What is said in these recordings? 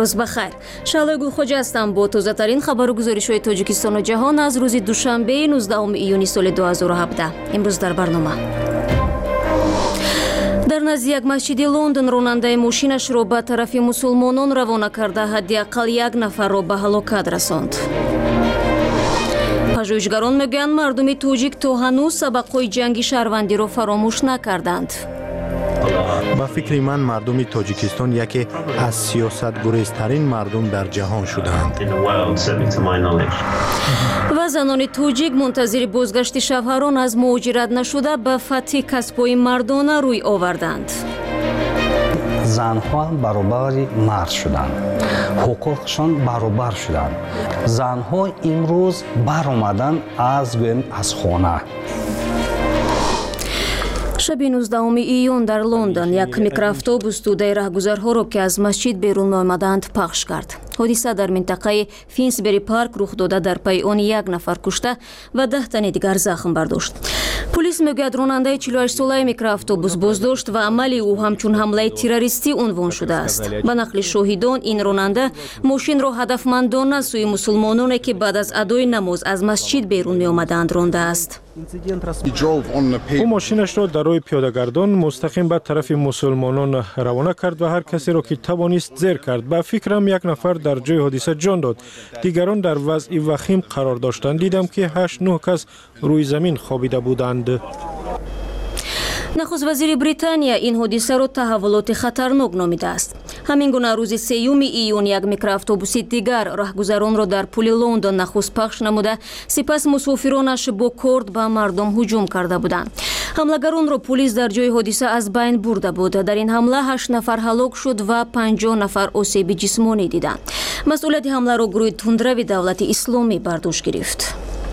روز بخیر. شعله گلخوجه هستم با تازه‌ترین خبر و گزارش‌های تاجیکستان و جهان از روز دوشنبه 19 ایونی سال 2017. امروز در برنامه در نزد یک مسجد لندن راننده ماشینش را به طرف مسلمانان روانه کرده حداقل یک نفر را به هلاکت رساند. پژوهشگران میگویند مردم تاجیک تا هنوز سبقهای جنگی شهروندی را فراموش نکردند. با فکر من مردم تاجیکستان یکی از سیاست‌گریزترین مردم در جهان شدند. و زنان تاجیک منتظر بازگشت شوهران از مهاجرت نشده به فتح کسب‌های مردانه روی آوردند. زنها برابر مرد شدند، حقوقشان برابر شدند. زنها امروز برآمدند از خانه. شب 19 ایون در لندن یک میکرواتوبوس توده راهگذرها را که از مسجد بیرون آمدند پخش کرد. حادثه در منطقه فینسبری پارک رخ داده، در پی آن یک نفر کشته و 10 تن دیگر زخم برداشت. پلیس میگوید راننده 48 ساله میکرواتوبوس بازداشت و عمل او همچون حمله تروریستی عنوان شده است. به نقل شاهدان این راننده ماشین را هدفمندانه سوی مسلمانانی که بعد از ادای نماز از مسجد بیرون می آمدند رانده است. او ماشینش را در روی پیاده‌گردان مستقیم به طرف مسلمانان روانه کرد و هر کسی را که توانست زیر کرد. به فکرم یک نفر در جای حادثه جان داد. دیگران در وضع وخیم قرار داشتند. دیدم که 8-9 کس روی زمین خوابیده بودند. نخست وزیر بریتانیا این حادثه را تحولات خطرناک نامیده است. همین گونه روز 3 ایون یک میکرواتوبوس دیگر راهگذران را در پل لندن نخست پخش نموده، سپس مسافرانش با کورد به مردم هجوم کرده بودند. حملگران را پلیس در جای حادثه از بین برده بود. در این حمله 8 نفر هلاک شد و 50 نفر آسیب جسمانی دیدند. مسئولیت حمله را گروه تندروی دولت اسلامی بر دوش گرفت.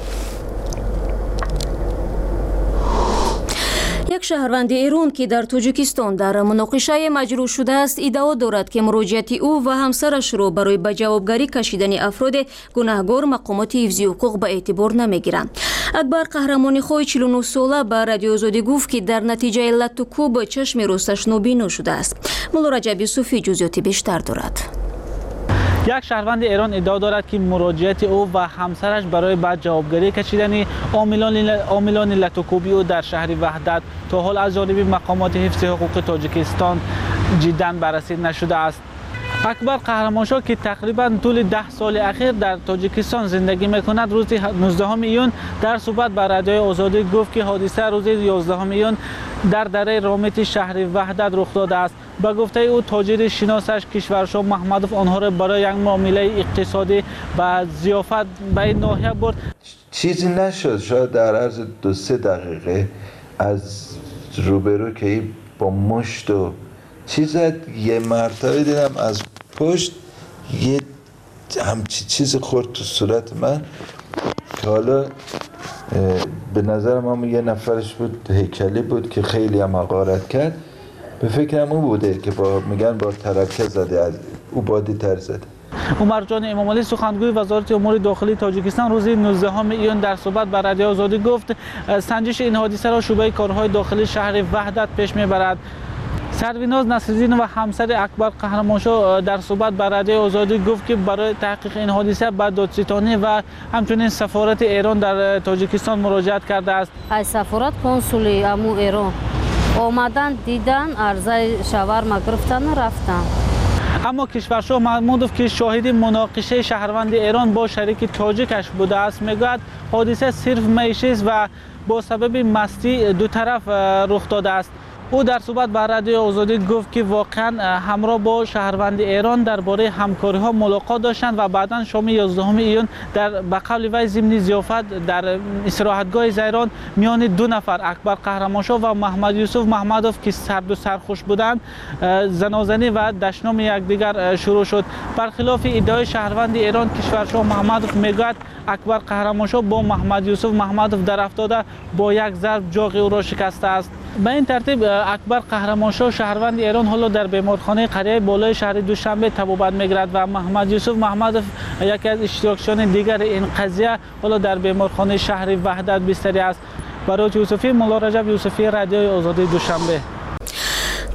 یک شهروند ایران که در تاجیکستان در مناقشه مجروح شده است ادعا دارد که مراجعت او و همسرش را برای به جوابگری کشیدن افراد گناهکار مقامات حفظی حقوق به اعتبار نمیگیرند. اکبر قهرمانی خوی 49 ساله به رادیو آزادی گفت که در نتیجه علت و کوب چشم راستش نابینا شده است. مولا رجب یوسفی جزئیات بیشتر دارد. یک شهروند ایران ادعا دارد که مراجعت او و همسرش برای بعد جوابگری کشیدن عاملان لتوکوبی او در شهر وحدت تا حال از جانب مقامات حفظ حقوق تاجیکستان جداً بررسی نشده است. اکبر قهرمانشاه که تقریباً طول 10 سال اخیر در تاجیکستان زندگی میکند روز 19 ایون در صحبت با رادیوی آزادی گفت که حادثه روز 11 ایون در دره رامت شهر وحدت رخ داده است. با گفته او تاجر شناسش کشورشاه محمدوف آنها را برای یک معامله اقتصادی و ضیافت به این ناحیه برد. چیزی نشد، شاید در عرض 2-3 دقیقه از روبرو که با مشت و یه مرتبه دیدم از پشت یه همچی چیز خورد تو صورت من که حالا به نظر ما یه نفرش بود، هیکلی بود که خیلی هم حقارت کرد. به فکرم او بوده که میگن با ترکه زده، از او بادی تر زده. عمر جان امامعلی سخنگوی وزارت امور داخلی تاجیکستان روز 19 ایون در صحبت با رادیو آزادی گفت سنجش این حادثه را شعبه کارهای داخلی شهر وحدت پیش میبرد. سرویناز نصرالدین و همسر اکبر قهرمانشاه در صحبت با رادیو آزادی گفت که برای تحقیق این حادثه به دادستانی و همچنین سفارت ایران در تاجیکستان مراجعت کرده است. از سفارت کنسولی امو ایران آمدن دیدن عرضه شاورما گرفتن رفتن. اما کشورشاه محمودوف که شاهد مناقشه شهروند ایران با شریک تاجیکش بوده است میگوید حادثه صرف معیشی است و با سبب مستی دو طرف رخ داده است. او در صحبت با رادیو آزادی گفت که واقعا همراه با شهروند ایران درباره همکاری ها ملاقات داشتند و بعدا شام 11 ایون در به قول وی ضمن ضیافت در استراحتگاه زیران میان 2 نفر اکبر قهرمانشاه و محمد یوسف محمدوف که سرخوش بودند زنازنی و دشنام یکدیگر شروع شد. برخلاف ادعای شهروند ایران کشورشاه محمدوف میگوید اکبر قهرمانشاه با محمد یوسف محمدوف در افتاده با یک ضرب جاغ او را شکسته است. به این ترتیب اکبر قهرمانشاه شهروند ایران حالا در بیمارخانه قریه بالای شهر دوشنبه طبابت میگیرد و محمد یوسف محمدوف یکی از اشتراکچیان دیگر این قضیه حالا در بیمارخانه شهر وحدت بستری است. برای یوسفی مولا رجب یوسفی رادیوی آزادی دوشنبه.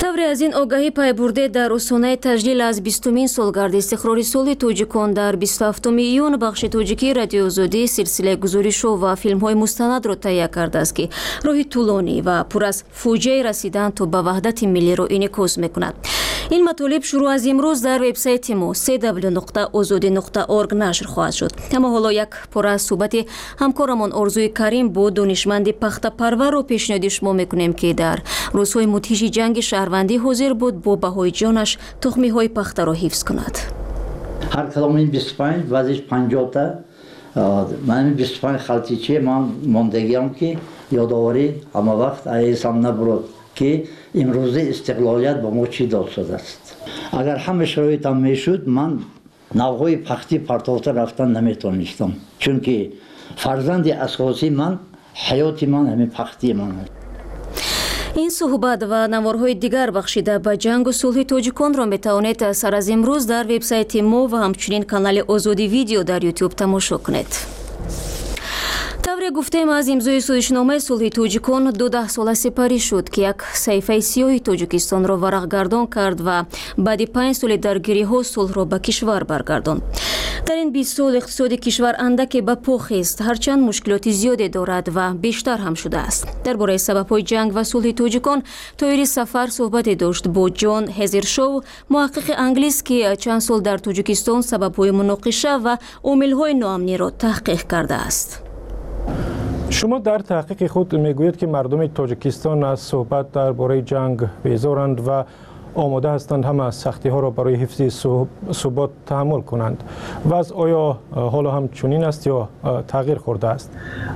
тавре аз ин огаҳӣ пайбурде дар рӯзонаи таҷлил аз 20-мин солгарди истиқрори соли тоҷикон дар 27 июн бахши тоҷикии радиоозодӣ силсилаи гузоришҳо ва филмҳои мустанадро таҳия кардааст ки роҳи тӯлонӣ ва пур аз фоҷиаи расидан то ба ваҳдати миллиро инъикос мекунад. ин матолиб шурӯъ аз имрӯз дар вебсайти мо www.ozodi.org нашр хоҳад шуд. аммо ҳоло як пора аз суҳбати ҳамкорамон Орзуи Карим бо донишманди пахтапарварро пешниҳоди шумо мекунем ки дар рӯзҳои мудҳиши ҷанги шаҳрвандӣ ҳозир буд бо баҳои ҷонаш тухмиҳои пахтаро ҳифз кунад. ҳар каломи 25 вазиш 50та ман 25 халтичи ман мондагиам ки ёдоварӣ ҳама вақт аисам набурад ки имрӯзи истиқлолият ба мо чӣ дод шудааст. агар ҳама шароитам мешуд ман навъҳои пахти партовта рафтан наметонистам, чунки фарзанди асосии ман ҳаёти ман ҳамин пахти ман аст. ин суҳбат ва наворҳои дигар бахшида ба ҷангу сулҳи тоҷиконро метавонед сар аз имрӯз дар вебсайти мо ва ҳамчунин канали Озоди видео дар YouTube тамошо кунед. тавре гуфтем аз имзои сӯзишномаи сулҳи тоҷикон 12 сола сипарӣ шуд ки як саҳифаи сиёҳи Тоҷикистонро варақгардон кард ва баъди 5 соли даргириҳо сулҳро ба кишвар баргардонд. дар ин 20 сол иқтисоди кишвар андаке ба по хест, ҳарчанд мушкилоти зиёде дорад ва бештар ҳам шудааст. дар бораи сабабҳои ҷанг ва сулҳи тоҷикон тоири сафар суҳбате дошт бо Ҷон Ҳезиршоу, муҳаққиқи англис, ки чанд сол дар Тоҷикистон сабабҳои муноқиша ва омилҳои ноамниро таҳқиқ кардааст. шумо дар таҳқиқи худ мегӯед ки мардуми тоҷикистон аз суҳбат дар бораи ҷанг безоранд ва آماده هستند همه از سختی ها را برای حفظ ثبات تحمل کنند. وضع آیا حالا هم چنین است یا تغییر خورده است؟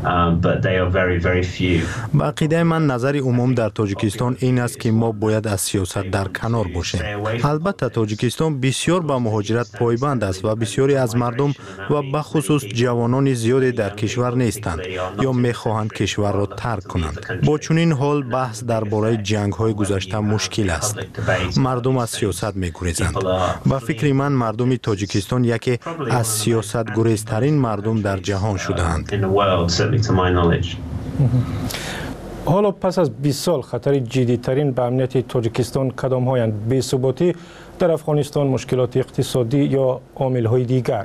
با عقیده من نظر عموم در تاجیکستان این است که ما باید از سیاست در کنار باشیم. البته تاجیکستان بسیار به مهاجرت پایبند است و بسیاری از مردم و به خصوص جوانان زیادی در کشور نیستند یا میخواهند کشور را ترک کنند. با چنین حال بحث درباره جنگ های گذشته مشکل است. مردم از سیاست می‌گریزند. با فکر من مردم تاجیکستان یکی از سیاست گریزترین مردم در جهان شده‌اند. حالا پس از 20 سال خطر جدی‌ترین به امنیت تاجیکستان کدام‌هایند؟ بی‌ثباتی در افغانستان، مشکلات اقتصادی یا عامل‌های دیگر؟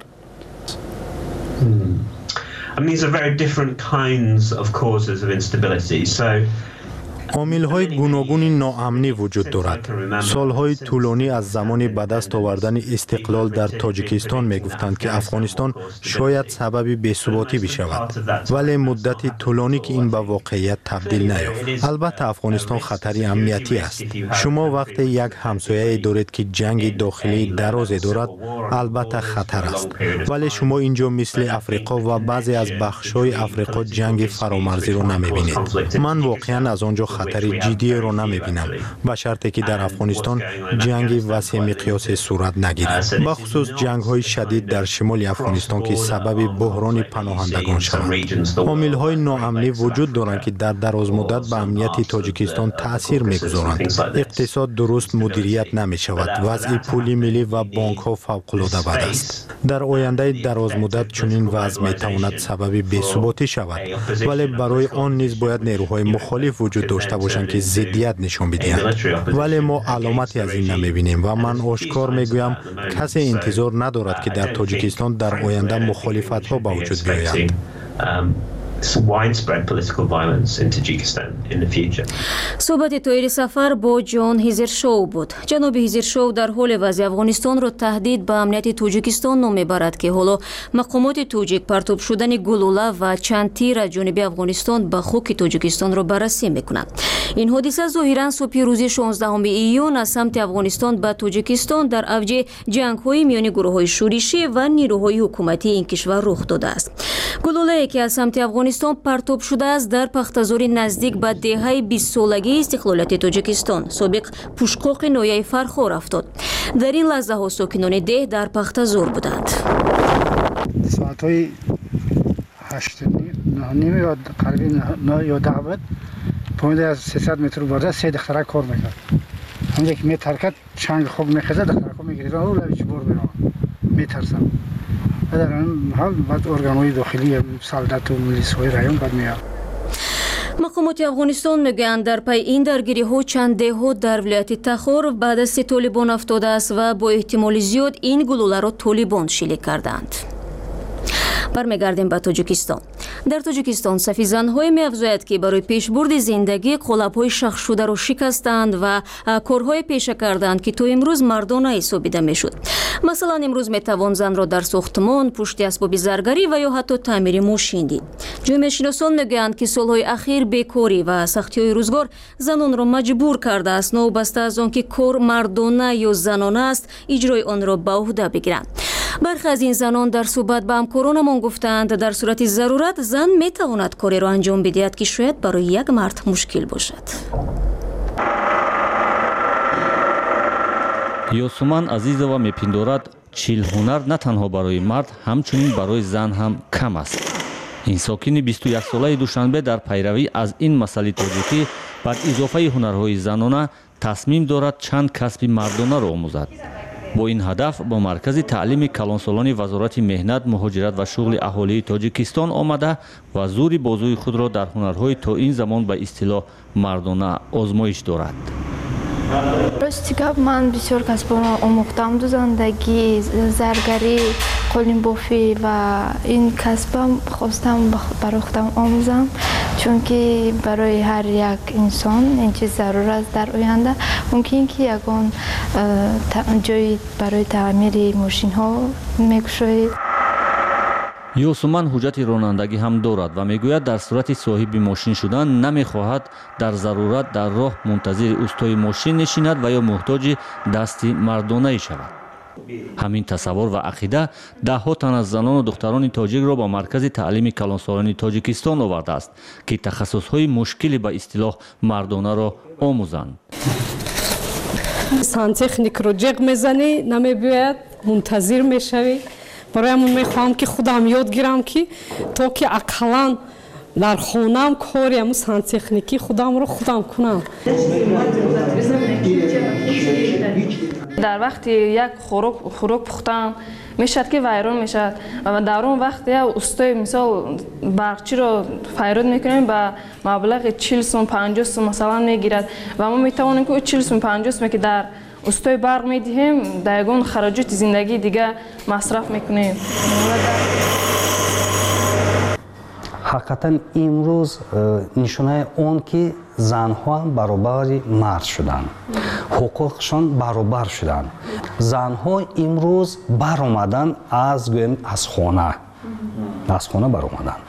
These are very different kinds of causes of instability. عامل‌های گوناگون ناامنی وجود دارد. سالهای طولانی از زمان به دست آوردن استقلال در تاجیکستان می‌گفتند که افغانستان شاید سبب بی‌ثباتی بشود، ولی مدت طولانی که این به واقعیت تبدیل نیافت. البته افغانستان خطری امنیتی است. شما وقتی یک همسایه دارید که جنگ داخلی دراز دارد، البته خطر است. ولی شما اینجا مثل افریقا و بعضی از بخش‌های افریقا جنگ فرامرزی را نمی‌بینید. من واقعاً از آنجا خطر جدی را نمی‌بینم، به شرطی که در افغانستان جنگ وسیع مقیاس صورت نگیرد، به خصوص جنگ‌های شدید در شمال افغانستان که سبب بحران پناهندگان شوند. عامل‌های ناامنی وجود دارند که در دراز مدت به امنیت تاجیکستان تأثیر می‌گذارند. اقتصاد درست مدیریت نمی‌شود، وضع پولی ملی و بانک‌ها فوق‌العاده بد است. در آینده دراز مدت چنین وضع می‌تواند سبب بی‌ثباتی شود، ولی برای آن نیز باید نیروهای مخالف وجود داشته باشند که ضدیت نشان بدهند. ولی ما علامتی از این نمی‌بینیم و من آشکار می‌گویم کسی انتظار ندارد که در تاجیکستان در آینده مخالفت‌ها به وجود بیاید. صحبت تویری سفر با جان هیزرشو بود. جناب هیزرشو در حال وضع افغانستان را تهدید به امنیت تاجیکستان نام میبرد که حالا مقامات تاجیک پرتاب شدن گلوله و چند تیر از جانب افغانستان به خاک تاجیکستان را بررسی میکنند. این حادثه ظاهرا صبح روز 16 ایون از سمت افغانستان به تاجیکستان در اوج جنگ‌های میان گروه‌های شورشی و نیروهای حکومتی این کشور رخ داده است. گلوله‌ای که از سمت افغانستان پرتاب شده است در پختازور نزدیک به دهه 20 سالگی استقلالیت تاجیکستان سابق پوشقاق نایه فرخار افتاد. در این لحظه ها ساکنان ده در پختازور بودند. ساعتهای 8:30 یا قریب 9 یا 10 بود پایین از 300 متر بالا سه دخترک کار میکرد. همونجا که میترکت چنگ خوب میخزه دخترک میگیرد و لبیش بر میرم میترسم. در این حال بعد ارگانهای داخلی سالدات و ملیس‌های رایون بعد میاد. мақомоти афғонистон мегӯянд дар пай ин даргириҳо чанд деҳот дар вилояти Тахор ба дасти толибон афтодааст ва бо эҳтимоли зиёд ин гулӯларо толибон шилик кардаанд. бармегардем ба Тоҷикистон. дар Тоҷикистон сафи занҳое меафзояд ки барои пешбурди зиндагӣ қолабҳои шахшшударо шикастанд ва корҳое пеша карданд ки то имрӯз мардона ҳисобида мешуд. масалан, имрӯз метавон занро дар сохтмон, пушти асбоби заргарӣ ва ё ҳатто таъмири мошин дид. ҷомеашиносон мегӯянд ки солҳои ахир бекорӣ ва сахтиҳои рӯзгор занонро маҷбур кардааст новобаста аз он ки кор мардона ё занона аст, иҷрои онро ба уҳда бигиранд. бархе аз ин занон дар суҳбат ба ҳамкоронамон гуфтанд, дар сурати зарурат зан метавонад кореро анҷом бидиҳад ки шояд барои як мард мушкил бошад. Ёсуман Азизова мепиндорад чилҳунар на танҳо барои мард, ҳамчунин барои зан ҳам кам аст. ин сокини 21-солаи Душанбе дар пайравӣ аз ин масъалаи тоҷикӣ бар изофаи ҳунарҳои занона тасмим дорад чанд касби мардонаро омӯзад. бо ин ҳадаф бо маркази таълими калонсолони вазорати меҳнат, муҳоҷират ва шуғли аҳолии Тоҷикистон омада ва зури бозуи худро дар ҳунарҳои то ин замон ба истилоҳ мардона озмоиш дорад. рости гап, ман бисёр касбонро омӯхтам, дузандагӣ, заргарӣ, қолинбофӣ ва ин касбам хостам барои худам омӯзам, чунки барои ҳар як инсон ин чиз зарур аст. дар оянда мумкин ки ягон ҷои барои таъмири мошинҳо мекушоед. Ёсуман ҳуҷҷати ронандагӣ ҳам дорад ва мегӯяд дар сурати соҳиби мошин шудан намехоҳад дар зарурат дар роҳ мунтазири устои мошин нишинад ва ё муҳтоҷи дасти мардонае шавад. ҳамин тасаввур ва ақида даҳҳо тан аз занону духтарони тоҷикро ба маркази таълими калонсолони Тоҷикистон овардааст ки тахассусҳои мушкили ба истилоҳ мардонаро омӯзанд. сантехникро ҷиғ мезанӣ, намебиёяд, мунтазир мешавӣ. барои ҳамон мехоҳам ки худам ёд гирам ки то ки ақаллан дар хонам кори ҳамун сантехникӣ худамро худам кунам. дар вақти як хӯрок пухтан мешавад ки вайрон мешавад ва дар он вақт я устои мисол барқчиро файрод мекунем ба маблағи 40 сум 50 сум масалан мегирад ва мо метавонем ки 40 сум 50 сум ки дар устои барқ медиҳем дар ягон хароҷоти зиндагии дига масраф мекунем. ҳақиқатан имрӯз нишонаи он ки занҳо ҳам баробари мард шуданд, ҳуқуқшон баробар шуданд. занҳо имрӯз баромаданд аз хона баромаданд.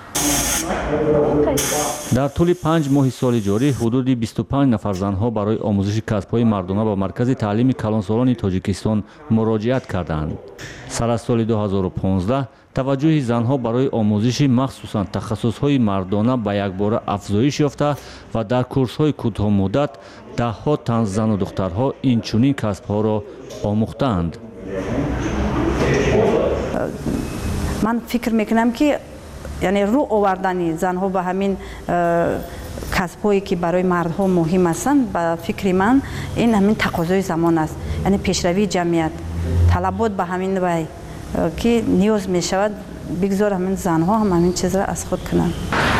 дар тӯли 5 моҳи соли ҷорӣ ҳудуди 25 нафар занҳо барои омӯзиши касбҳои мардона ба маркази таълими калонсолони Тоҷикистон муроҷиат карданд. сар аз соли 2015 таваҷҷӯҳи занҳо барои омӯзиши махсусан тахассусҳои мардона ба якбора афзоиш ёфта ва дар курсҳои кӯтоҳмуддат даҳҳо тан зану духтарҳо инчунин касбҳоро омӯхтаанд. ман фикр мекунам ки яъне рӯ овардани занҳо ба ҳамин касбҳое ки барои мардҳо муҳим ҳастанд, ба фикри ман ин ҳамин тақозои замон аст, яъне пешравии ҷамъият, талабот ба ҳамин вай ки ниёз мешавад бигзор ҳамин занҳо ҳам ҳамин чизро аз худ кунанд.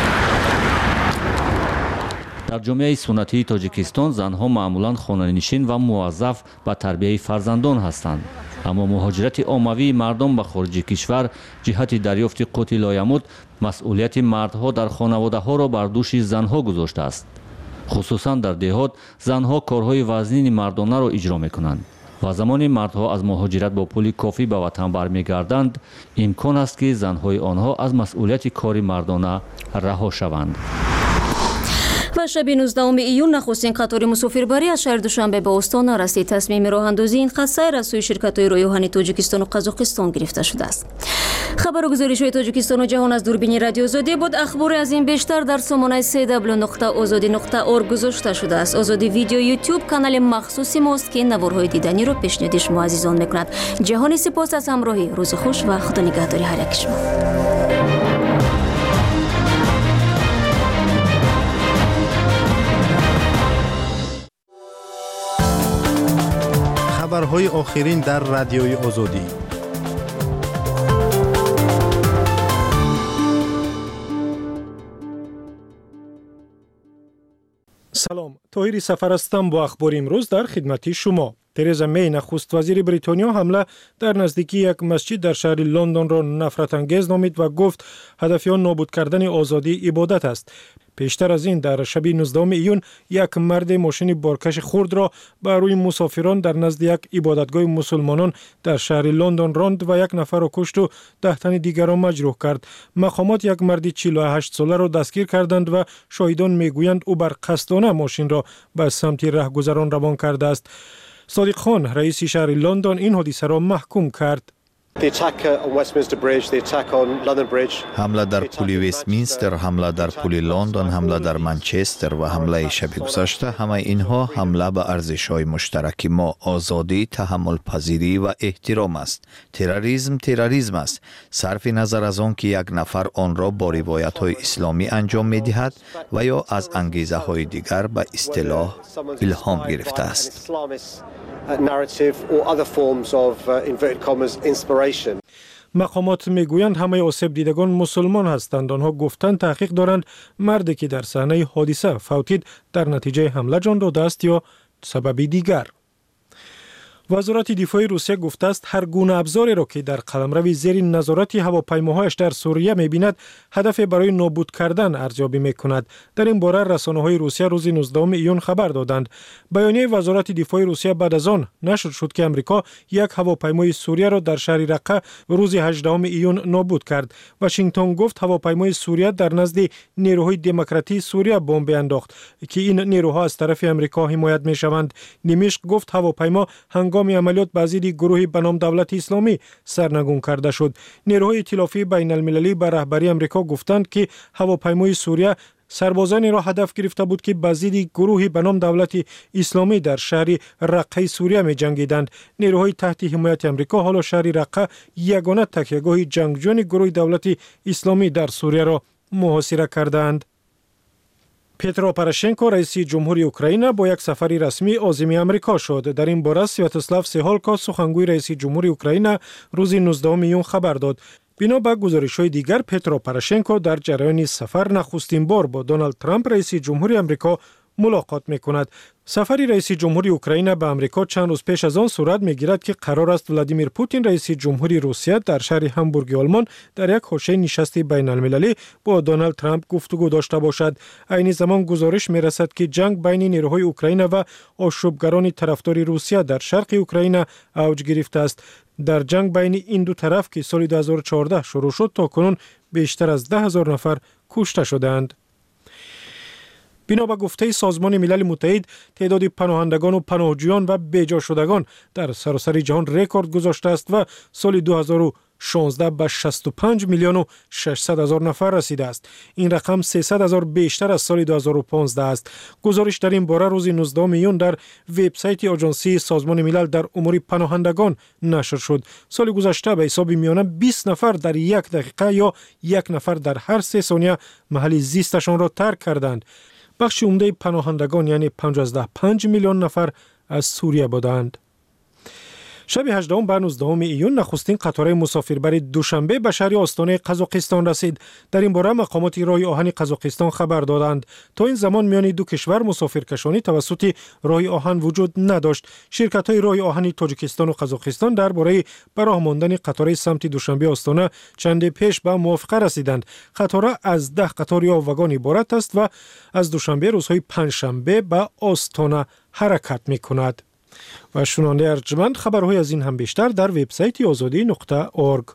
дар ҷомеаи суннатии Тоҷикистон занҳо маъмулан хонанишин ва муваззаф ба тарбияи фарзандон ҳастанд. аммо муҳоҷирати оммавии мардон ба хориҷи кишвар ҷиҳати дарёфти қути лоямуд масъулияти мардҳо дар хонаводаҳоро бар дӯши занҳо гузоштааст. хусусан дар деҳот занҳо корҳои вазнини мардонаро иҷро мекунанд ва замони мардҳо аз муҳоҷират бо пули кофӣ ба ватан бармегарданд, имкон аст ки занҳои онҳо аз масъулияти кори мардона раҳо шаванд. ва шаби 19 июн нахустин қатори мусофирбарӣ аз шаҳри Душанбе ба Остона расид. тасмими роҳандозии ин қад сайр аз сӯи ширкатҳои роҳи оҳани Тоҷикистону Қазоқистон гирифта шудааст. хабару гузоришҳои Тоҷикистону ҷаҳон аз дурбини радио Озодӣ буд. ахбори аз ин бештар дар сомонаи www.ozodi.org гузошта шудааст. озоди видео YouTube канали махсуси мост ки наворҳои диданиро пешниҳоди шумо азизон мекунад. ҷаҳони сипос аз ҳамроҳӣ. рӯзи хуш ва худо нигаҳдори ҳар яки шумо. خبرهای آخرین در رادیوی آزادی سلام، طاهر سفر هستم با اخبار امروز در خدمت شما. ترزا می نخست وزیر بریتانیا حمله در نزدیکی یک مسجد در شهر لندن را نفرت انگیز نامید و گفت هدف آن نابود کردن آزادی عبادت است. پیشتر از این در شب 19 ایون یک مرد ماشین بارکش خرد را بر روی مسافران در نزد یک عبادتگاه مسلمانان در شهر لندن راند و یک نفر را کشت و 10 تن دیگر را مجروح کرد. مقامات یک مرد 48 ساله را دستگیر کردند و شاهدان میگویند او بر قصدانه ماشین را به سمت رهگذران روان کرده است. صادق خان رئیس شهر لندن این حادثه را محکوم کرد. حمله در پل وستمینستر، حمله در پل لندن، حمله در منچستر و حمله شب گذشته، همه اینها حمله به ارزش‌های مشترک ما، آزادی، تحمل پذیری و احترام است. تروریسم است. صرف نظر از آن که یک نفر آن را با روایت‌های اسلامی انجام می‌دهد و یا از انگیزه‌های دیگر به اصطلاح الهام گرفته است. مقامات میگویند همه آسیب دیدگان مسلمان هستند. آنها گفتند تحقیق دارند مردی که در صحنه حادثه فوتید در نتیجه حمله جان داده است یا سبب دیگر. وزارت دفاع روسیه گفته است هر گونه ابزاری را که در قلمرو زیر نظارت هواپیماهایش در سوریه می‌بیند هدف برای نابود کردن ارزیابی می‌کند. در این باره رسانه‌های روسیه روز 19 ایون خبر دادند. بیانیه وزارت دفاع روسیه بعد از آن نشر شد که امریکا یک هواپیمای سوریه را در شهر رقه روز 18 ایون نابود کرد. واشنگتن گفت هواپیمای سوریه در نزد نیروهای دموکراتی سوریه بمب انداخت که این نیروها از طرف امریکا حمایت می‌شوند. دمشق گفت هواپیما هنگام عملیات به ضد گروهی به نام دولت اسلامی سرنگون کرده شد. نیروهای ائتلافی بین المللی به رهبری امریکا گفتند که هواپیمای سوریه سربازانی را هدف گرفته بود که به ضد گروهی به نام دولت اسلامی در شهر رقه سوریه می جنگیدند. نیروهای تحت حمایت امریکا حالا شهر رقه یگانه تکیهگاه جنگجویان گروه دولت اسلامی در سوریه را محاصره کردند. پیترو پروشنکو رئیس جمهوری اوکراین با یک سفر رسمی عازم امریکا شد. در این باره سویاتوسلاو سیهالکا سخنگوی رئیس جمهوری اوکراین روز 19 ایون خبر داد. بنا به گزارش‌های دیگر پیترو پروشنکو در جریان سفر نخستین بار با دونالد ترامپ رئیس جمهوری آمریکا ملاقات می‌کند. سفر رئیس جمهوری اوکراین به آمریکا چند روز پیش از آن صورت می‌گیرد که قرار است ولادیمیر پوتین رئیس جمهوری روسیه در شهر همبورگ آلمان در یک حاشیه نشست بین‌المللی با دونالد ترامپ گفتگو داشته باشد. عین زمان گزارش می‌رسد که جنگ بین نیروهای اوکراین و آشوبگران طرفدار روسیه در شرق اوکراین اوج گرفته است. در جنگ بین این دو طرف که سال 2014 شروع شد تاکنون بیشتر از 10,000 نفر کشته شدند. بنا به گفته سازمان ملل متحد تعداد پناهندگان و پناهجویان و بیجا شدگان در سراسر جهان رکورد گذاشته است و سال 2016 به 65 میلیون و 600 هزار نفر رسیده است. این رقم 300 هزار بیشتر از سال 2015 است. گزارش در این باره روز 19 ایون در وبسایت آژانسی سازمان ملل در امور پناهندگان نشر شد. سال گذشته به حساب میانه 20 نفر در یک دقیقه یا یک نفر در هر 3 ثانیه محل زیستشان را ترک کردند. بخش عمده پناهندگان یعنی 5 میلیون نفر از سوریه بودند. شب 18 به 19 ایون نخستین قطار مسافربر دوشنبه به شهر آستانه قزاقستان رسید. در این باره مقامات راه آهن قزاقستان خبر دادند. تا این زمان میان دو کشور مسافرکشانی توسط راه آهن وجود نداشت. شرکت‌های راه آهن تاجیکستان و قزاقستان درباره به راه ماندن قطار سمت دوشنبه آستانه چند پیش به موافقه رسیدند. قطار از 10 قطار یا واگن عبارت است و از دوشنبه روزهای پنجشنبه به آستانه حرکت می‌کند. و شنونده ارجمند خبرهای از این هم بیشتر در وبسایت azadi.org.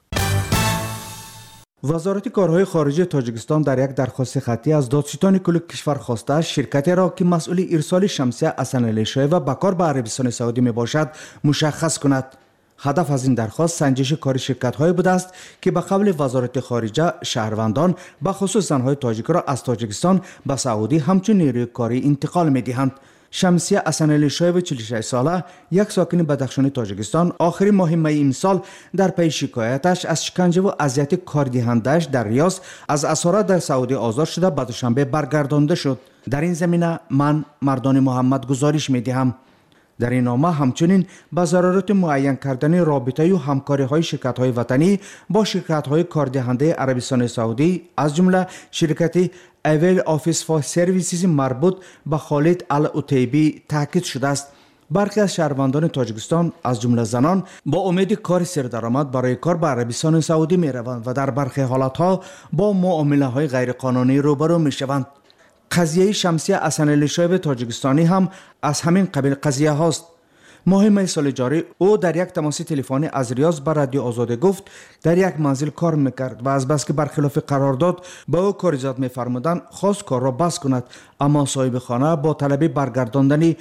وزارت کارهای خارجه تاجیکستان در یک درخواست خطی از دادستان کل کشور خواسته شرکتی را که مسئول ارسال شمسیه حسنعلی شایبه به کار به عربستان سعودی می باشد مشخص کند. هدف از این درخواست سنجش کار شرکت‌های بوده است که به قول وزارت خارجه شهروندان به خصوص زن‌های تاجیک را از تاجیکستان به سعودی همچون نیروی کاری انتقال می‌دهند. شمسیه حسنعلی شایبه 46 ساله یک ساکن بدخشان تاجیکستان آخرین ماه می امسال در پی شکایتش از شکنجه و اذیت کاردهنده‌اش در ریاض از اسارت در سعودی آزاد شده به دوشنبه برگردانده شد. در این زمینه من مردان محمد گزارش می‌دهم. در این نامه همچنین به ضرورت معین کردن رابطه و همکاری‌های شرکت‌های وطنی با شرکت‌های کاردهنده عربستان سعودی از جمله شرکت اول آفیس فور سرویسز مربوط به خالد العتیبی تاکید شده است. برخی از شهروندان تاجیکستان از جمله زنان با امید کار سردرآمد برای کار به عربستان سعودی می روند و در برخی حالتها با معامله های غیرقانونی روبرو می شوند. قضیه شمسی حسنعلی شایب تاجیکستانی هم از همین قبیل قضیه هاست. ماه می سال جاری او در یک تماس تلفنی از ریاض به رادیو آزادی گفت در یک منزل کار میکرد و از بس که برخلاف قرارداد به او کاریزاد میفرمودند خواست کار را بس کند، اما صاحب خانه با طلب برگرداندن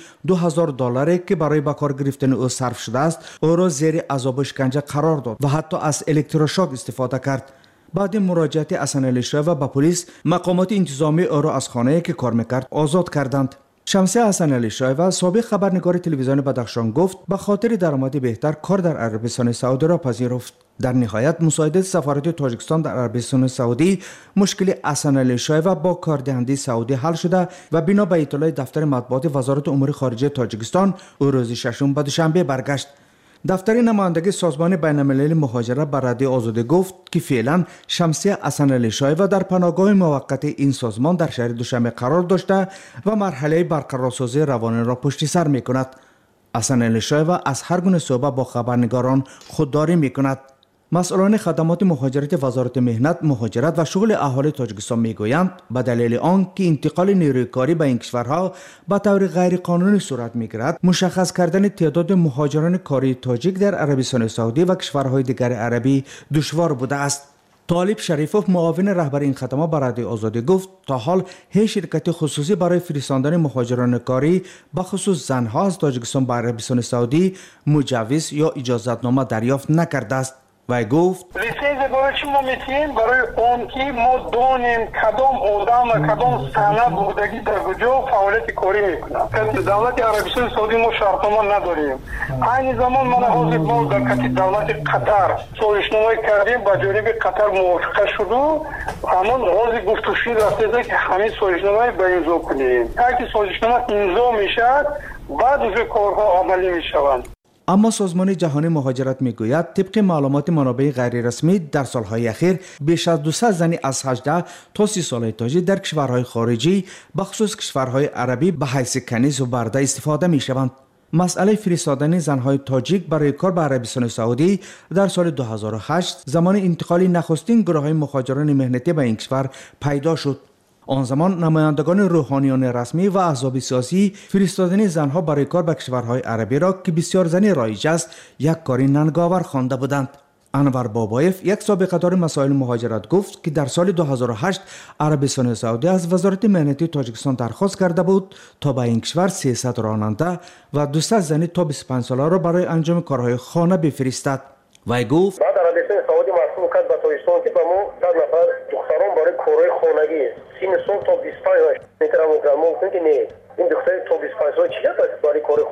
$2000 که برای به کار گرفتن او صرف شده است او را زیر عذاب و اشکنجه قرار داد و حتی از الکتروشوک استفاده کرد. بعد مراجعت حسنعلی شایب به پلیس، مقامات انتظامی او را از خانه‌ای که کار میکرد آزاد کردند. شمسی حسنعلی شایب سابق خبرنگار تلویزیون بدخشان گفت به خاطر درآمد بهتر کار در عربستان سعودی را پذیرفت. در نهایت مساعدت سفارت تاجیکستان در عربستان سعودی مشکل حسنعلی شایب با کاردهنده سعودی حل شده و بنا به اطلاع دفتر مطبوعات وزارت امور خارجه تاجیکستان او روز ششم به دوشنبه برگشت. دفتر نمایندگی سازمان بین‌المللی مهاجرت به رادیو آزادی گفت که فعلا شمسی حسنعلی شایب در پناهگاه موقت این سازمان در شهر دوشنبه قرار داشته و مرحله برقرارسازی روانی را پشت سر می کند. حسنعلی شایب از هر گونه صحبت با خبرنگاران خودداری می کند. مسئولان خدمات مهاجرت وزارت مهنت، مهاجرت و شغل اهالی تاجیکستان میگویند به دلیل آنکه انتقال نیروی کاری به این کشورها به طور غیر قانونی صورت میگیرد، مشخص کردن تعداد مهاجران کاری تاجیک در عربستان سعودی و کشورهای دیگر عربی دشوار بوده است. طالب شریفوف معاون رهبر این خدمات به رادیو آزادی گفت تا حال هیچ شرکت خصوصی برای فرستاندن مهاجران کاری به خصوص زنها از تاجیکستان به عربستان سعودی مجوز یا اجازتنامه دریافت نکرده است. و گفت لیسنس برای چی ما میتیم؟ برای اون که ما دونیم کدام آدم و کدام سند بودگی در کجا فعالیت کاری میکنن. دولت عربستان سعودی ما شرطنامه نداریم. این زمان ما حاضر ما در دولت قطر سازشنامه کردیم، با جانب قطر موافقه شد و همان حاضر گفتگو رفته که همین سازشنامه به امضا کنیم. اگه سازشنامه امضا میشد بعد از کارها عملی میشوند. اما سازمان جهانی مهاجرت میگوید طبق معلومات منابع غیر رسمی در سالهای اخیر بیش از 200 زن از 18 تا 30 ساله تاجیک در کشورهای خارجی بخصوص کشورهای عربی به حیث کنیز و برده استفاده میشوند. مسئله فرستادن زنهای تاجیک برای کار به عربستان سعودی در سال 2008 زمان انتقال نخستین گروه‌های مهاجران مهنتی به این کشور پیدا شد. آن زمان نمایندگان روحانیون رسمی و احزاب سیاسی فرستادن زنها برای کار به کشورهای عربی را که بسیار زنی رایج است یک کاری ننگاور خوانده بودند. انور بابایف یک سابقه دار مسائل مهاجرت گفت که در سال 2008 عربستان سعودی از وزارت مهنتی تاجیکستان درخواست کرده بود تا به این کشور 300 راننده و 200 زن تا 25 ساله را برای انجام کارهای خانه بفرستد. وی گفت بعد عربستان سعودی مطلوب کرد به تاجیکستان که به ما 100 نفر دختران برای کارهای خانگی سین سال تا 25 میتونم ممکن که نه این دختر تا 25 سال چیه برای کارهای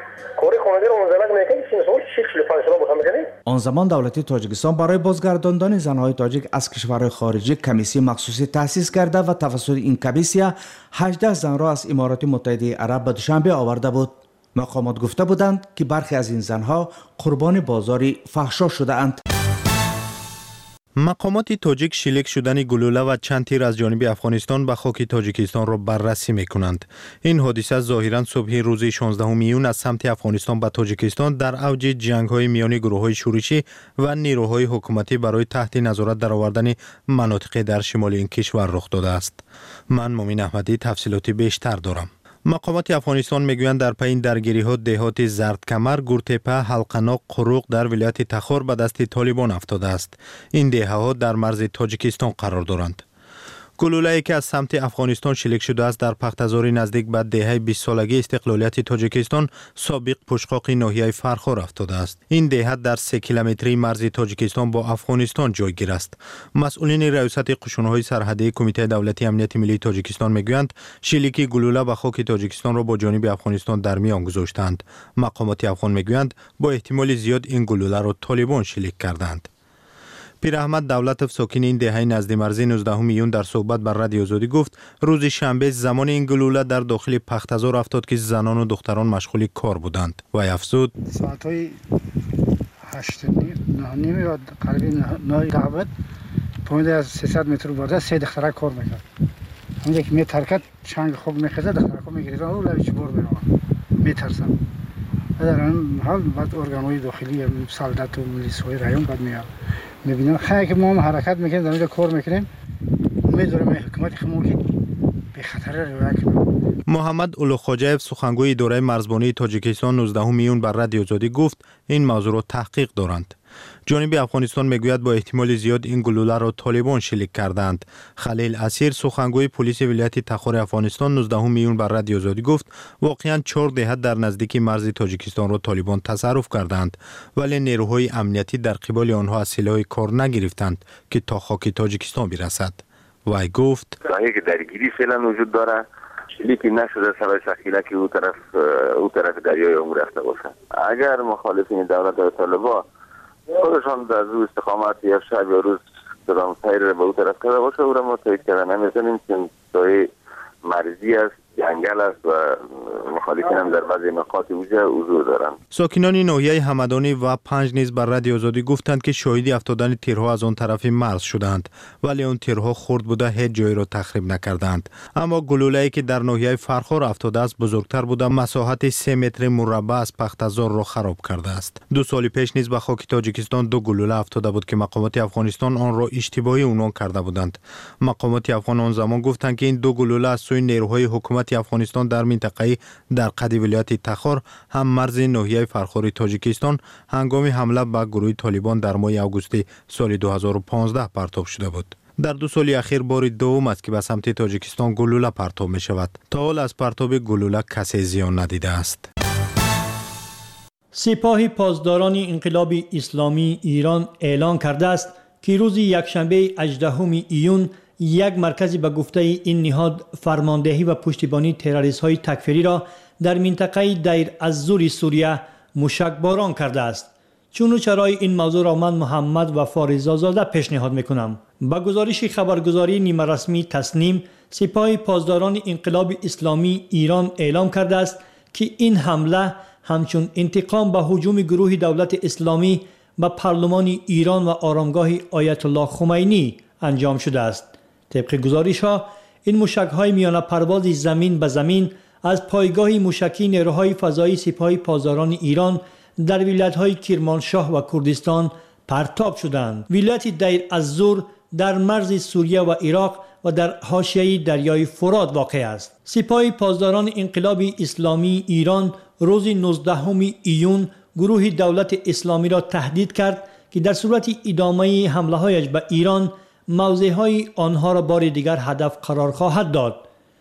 خانگی رو منزلق میکنه سین سال 45 سال بخوام میکنه. آن زمان دولت تاجیکستان برای بازگرداندن زنهای تاجیک از کشورهای خارجی کمیسی مخصوصی تأسیس کرده و توسط این کمیسیه 18 زن را از امارات متحده عرب به دوشنبه آورده بود. مقامات گفته بودند که برخی از این زنها قربان بازاری فحشا شده اند. مقامات تاجیک شلیک شدن گلوله و چند تیر از جانب افغانستان به خاک تاجیکستان را بررسی می‌کنند. این حادثه ظاهراً صبح روز 16 میون از سمت افغانستان به تاجیکستان در اوج جنگ‌های میان گروه‌های شورشی و نیروهای حکومتی برای تحت نظارت درآوردن مناطق در شمال این کشور رخ داده است. من مومن احمدی تفصیلات بیشتر دارم. مقامات افغانستان میگویند در پی این درگیری‌ها دهات زردکمر، گورتپه، حلقناق، قروق در ولایت تخار به دست طالبان افتاده است. این دهه‌ها در مرز تاجیکستان قرار دارند. گلوله‌ای که از سمت افغانستان شلیک شده است در پختزاری نزدیک به دهه 20 سالگی استقلالیت تاجیکستان سابق پشقاق ناحیه فرخار افتاده است. این دهه در 3 کیلومتری مرز تاجیکستان با افغانستان جایگیر است. مسئولین ریاست قشون‌های سرحدی کمیته دولتی امنیت ملی تاجیکستان میگویند شلیک گلوله به خاک تاجیکستان را با جانب افغانستان در میان گذاشتند. مقامات افغان میگویند با احتمال زیاد این گلوله را طالبان شلیک کردند. پیر احمد دولتوف ساکن این دهه نزد مرزی 19 میون در صحبت بر رادیو آزادی گفت روز شنبه زمان این گلوله در داخل پختزار افتاد که زنان و دختران مشغول کار بودند. و افزود ساعت‌های 8:30 یا قریب 9 دعوت پایین از 300 متر بالا 3 دخترک کار میکرد. همونجا که میترکد چنگ خوب میخزه دختر خوب میگیرن او لبی چی بور میروان میترسن. در این حال بعد ارگانهای داخلی سالدت و میلیس‌های رایون بعد میبینن خیلی که ما هم حرکت میکنیم در اینجا کار میکنیم امیدوارم حکومت خمون که به خطر رعایت کنه. محمد اولوخوجایف سخنگوی اداره مرزبانی تاجیکستان 19 میون بر رادیو آزادی گفت این موضوع را تحقیق دارند. جانب افغانستان میگوید با احتمال زیاد این گلوله را طالبان شلیک کردند. خلیل اسیر سخنگوی پلیس ولایت تخار افغانستان 19 میون بر رادیو آزادی گفت واقعا 4 دهه در نزدیکی مرز تاجیکستان را طالبان تصرف کردند ولی نیروهای امنیتی در قبال آنها از سلاح کار نگرفتند که تا خاک تاجیکستان برسد. وی گفت راهی که درگیری فعلا وجود داره شلیکی نشده سبب شکیله که او طرف دریای امور رفته باشه. اگر مخالفین دولت و طالبان خودشان در روز استقامت یا شب یا روز صدام سیر به او طرف کرده باشه او را ما تایید کردن نمی‌تونیم چون سایه مرزی است جنگل است و مخالفین هم در بعضی نقاط اوجه حضور دارند. ساکنان ناحیه همدانی و 5 نیز بر رادیو آزادی گفتند که شاهدی افتادن تیرها از آن طرف مرز شدند ولی آن تیرها خرد بوده هیچ جایی را تخریب نکردند. اما گلوله‌ای که در ناحیه فرخار افتاده است بزرگتر بوده مساحت 3 متر مربع از پختزار را خراب کرده است. 2 سال پیش نیز به خاک تاجیکستان 2 گلوله افتاده بود که مقامات افغانستان آن را اشتباهی عنوان کرده بودند. مقامات افغان آن زمان گفتند که این 2 گلوله از سوی نیروهای حکومت افغانستان در منطقه در قدی ولایت تخار هم مرز ناحیه فرخار تاجیکستان هنگام حمله به گروه طالبان در ماه آگوست سال 2015 پرتاب شده بود. در 2 سال اخیر بار دوم است که به سمت تاجیکستان گلوله پرتاب می شود. تا حال از پرتاب گلوله کسی زیان ندیده است. سپاه پاسداران انقلاب اسلامی ایران اعلام کرده است که روز یکشنبه 18 ایون یک مرکزی به گفته این نهاد فرماندهی و پشتیبانی تروریست‌های تکفیری را در منطقه دیر الزور سوریه موشکباران کرده است. چرای این موضوع را من محمد و فارزآزاده پیشنهاد میکنم. با گزارش خبرگزاری نیمه رسمی تصنیم، سپاه پاسداران انقلاب اسلامی ایران اعلام کرده است که این حمله همچون انتقام به هجوم گروه دولت اسلامی به پارلمان ایران و آرامگاه آیت الله خمینی انجام شده است. طبق گزارش ها این موشک های میانه پرواز زمین به زمین از پایگاه موشکی نیروهای فضایی سپاه پاسداران ایران در ولایت های کرمانشاه و کردستان پرتاب شدند. ولایت دیر الزور در مرز سوریه و عراق و در حاشیه دریای فرات واقع است. سپاه پاسداران انقلاب اسلامی ایران روز 19 ایون گروه دولت اسلامی را تهدید کرد که در صورت ادامه حمله هایش به ایران موضعهای آنها را بار دیگر هدف قرار خواهد داد.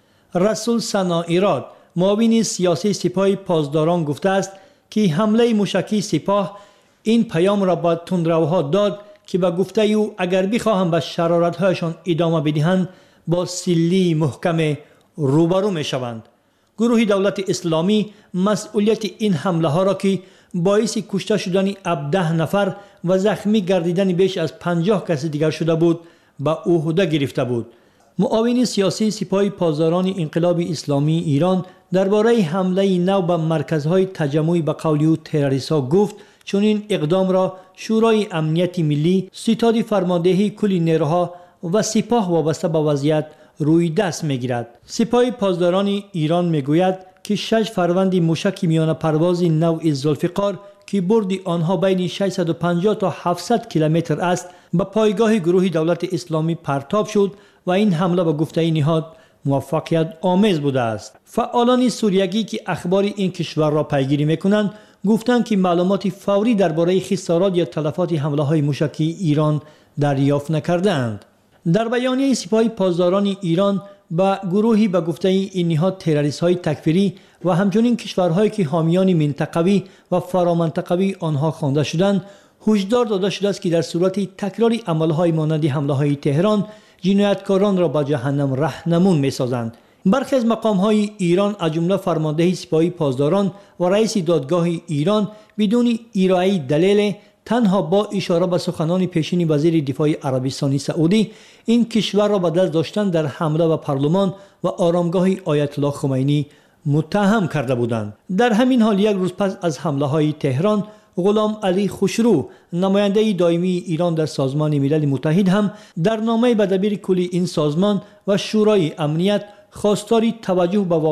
رسول ثنا ایراد معاون سیاسی سپاه پاسداران گفته است که حمله موشکی سپاه این پیام را به تندروها داد که به گفته او اگر بخواهند به شرارت‌هایشان ادامه بدهند با سلی محکم روبرو می‌شوند. گروه دولت اسلامی مسئولیت این حمله ها را که باعث کشته شدن 17 نفر و زخمی گردیدن بیش از 50 کس دیگر شده بود به عهده گرفته بود. معاون سیاسی سپاه پاسداران انقلاب اسلامی ایران درباره حمله نو به مرکزهای تجمع به قول او تروریست‌ها گفت چون این اقدام را شورای امنیت ملی، ستاد فرماندهی کل نیروها و سپاه وابسته به وضعیت روی دست میگیرد. سپاه پاسداران ایران میگوید که 6 فروند موشک میانه پرواز نوع ذوالفقار که برد آنها بین 650 تا 700 کیلومتر است به پایگاه گروه دولت اسلامی پرتاب شد و این حمله به گفته نهاد موفقیت آمیز بوده است. فعالان سوریگی که اخبار این کشور را پیگیری میکنند گفتند که معلومات فوری درباره خسارات یا تلفات حمله های موشکی ایران دریافت نکردند. در بیانیه سپاه پاسداران ایران با گروهی به گفته این نهاد تروریست های تکفیری و همچنین کشورهایی که حامیان منطقوی و فرامنطقوی آنها خوانده شدند هشدار داده شده است که در صورت تکرار عملهای مانند حمله های تهران جنایتکاران را به جهنم راهنمون می‌سازند. برخی از مقام‌های ایران از جمله فرمانده سپاه پاسداران و رئیس دادگاه ایران بدون ارائه دلیل تنها با اشاره به سخنان پیشین وزیر دفاع عربستان سعودی این کشور را به دست داشتن در حمله به پارلمان و آرامگاه آیت الله خمینی متهم کرده بودند. در همین حال یک روز پس از حمله های تهران غلام علی خوشرو نماینده دائمی ایران در سازمان ملل متحد هم در نامه به دبیر کلی این سازمان و شورای امنیت خواستار توجه به